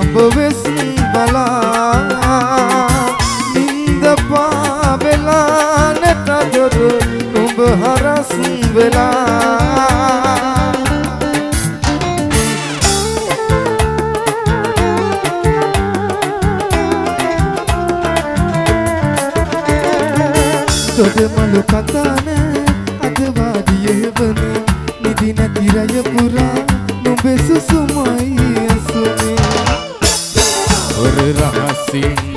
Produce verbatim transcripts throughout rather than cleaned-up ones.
බවෙස් බලා නින්ද පාවෙලා නැටදොර නුඹ හරස් වෙලා දොඩමලු කතානේ අද වාඩියේ වන නිදි නැති රය පුරා නුඹේ සුසුමයි අසුනේ ඔර රහසින්ම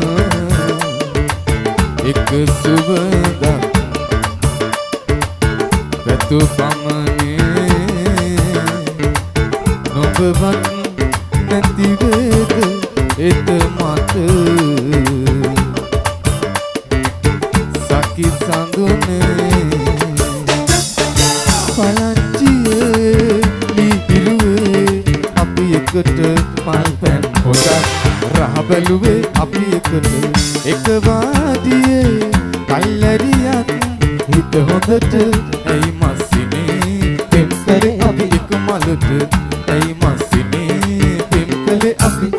එක සුවඳක් පැතු පමනේ නුඹවත් නැති වේද එත මත සකි සඳුනේ පලංචියේ ලිහිරුවේ අපි එකට මල් පැන් පොඩක් රහ බැලුවේ අපි එකට එක වාඩියේ කල්ලරියක් හිත හොඳට ඇයි මස්සිනේ පෙම් කරේ අපි එක මලට ඇයි මස්සිනේ පෙම් කළේ අපි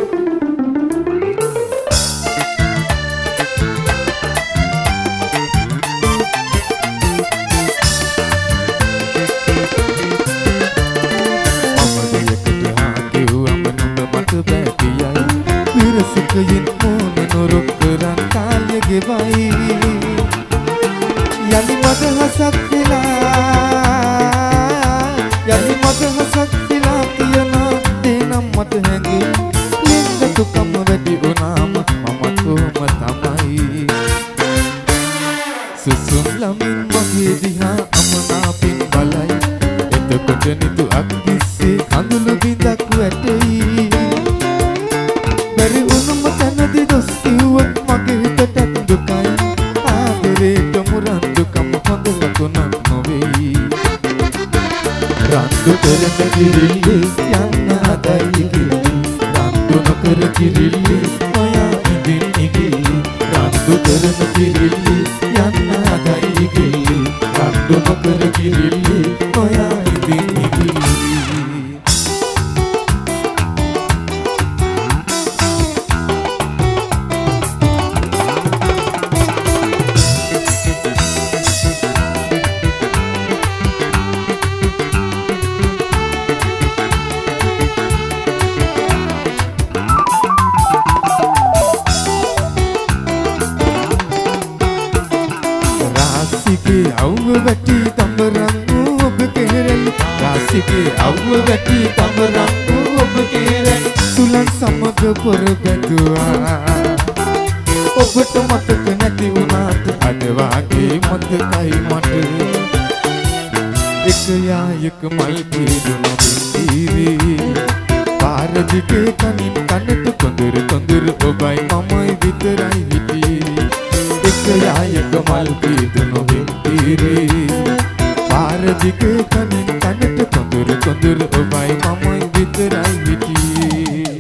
විරසකයෙන් මොන නොරොක් කරන් කාලය ගෙවයි යලි මද හසක් වෙලා යලි මද හසක් වෙලා කියන දේනම් මට හැඟේ ලින්ද තුකම වැඩි වුණාම මම කොහොම තමයි සුසුම් ළමින් වගේ දිහා අමනාපින් බලයි එතකොට නිතු අක්කිස්සේ කඳුළු බිඳක් වැටෙයි බැරි වුණම තැනදි දොස් කිව්වොත් මගේ හිතට දුකයි ආදරේට මුරන්දුකම හොඳ ලකුණක් නොවෙයි රන්දු කරන කිරිල්ලි යන්න හදයි කිරිල්ලි රන්දු නොකර කිරිල්ලි ඔයා ඉදින් ඉගිල්ලි රන්දු කරන කිරිල්ලි යන්න හදයි කිරිල්ලි රන්දු නොකර කිරිල්ලි ඔයා ඉදින් ඉගිල්ලි අවුව වැටි තඹරන් ඔබ කෙරෙල් රාසිකේ අවුව වැටි තඹරන් ඔබ කෙරෙල් සුලන් සමග පොර බැඳුවා ඔබට මතක නැති වුණාට අද වාගේ මතකයි මට එක යායක මල් පිරුණු බින්දීවි පාර දිගේ කනින් කනට කොඳුර කොඳුර ඔබයි මමයි විතරයි හිටියේ එක යායක මල් පිරුණු පාර දිගේ කනින් කනට කොඳුර කොඳුර ඔබයි මමයි විතරයි හිටියේ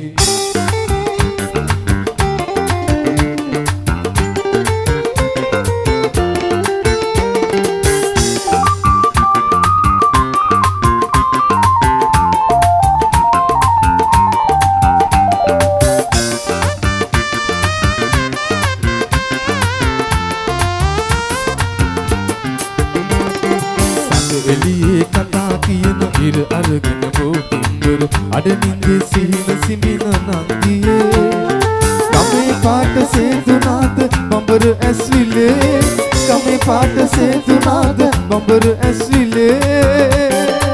එළියේ කතා කියන ඉර අරගෙන බෝතුම්බර අඩනින්ගේ සිහින සිඹින නංගියේ ගමේ පාට සේතුනාද බඹර ඇස්විලේ ගමේ පාට සේතුනාද බඹර ඇස්විලේ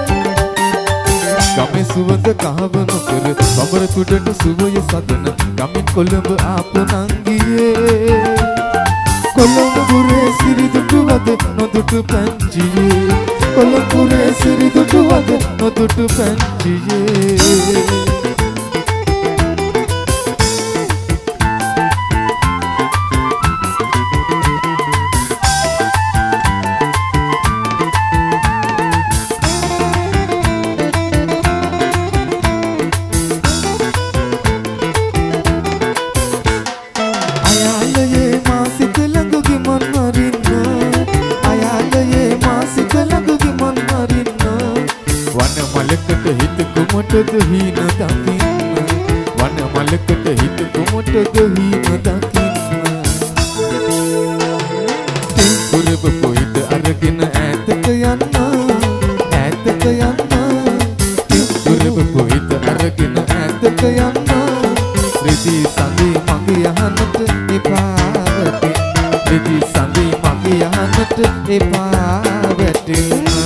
ගමේ සුවඳ කහව නොකර බඹර කුඩට සුවය සදන ගමින් කොළඹ ආපු නංගියේ කොළඹ පුරේ සිරිදුටුවද නොදුටු පැංචියේ කොළඹ පුරේ සිරිදුටුවද නොදුටු පැංචියේ වන මලකට හිත කොමටද හිම දකින්න පුරව පොයිද අරගෙන ඈතට යන්න ඈතට යන්න පුරව පොයිද අරගෙන ඈතට යන්න රෙදි සඳේ මගේ යහනට එපා වැටෙන්න රෙදි සඳේ මගේ යහනට එපා වැටෙන්න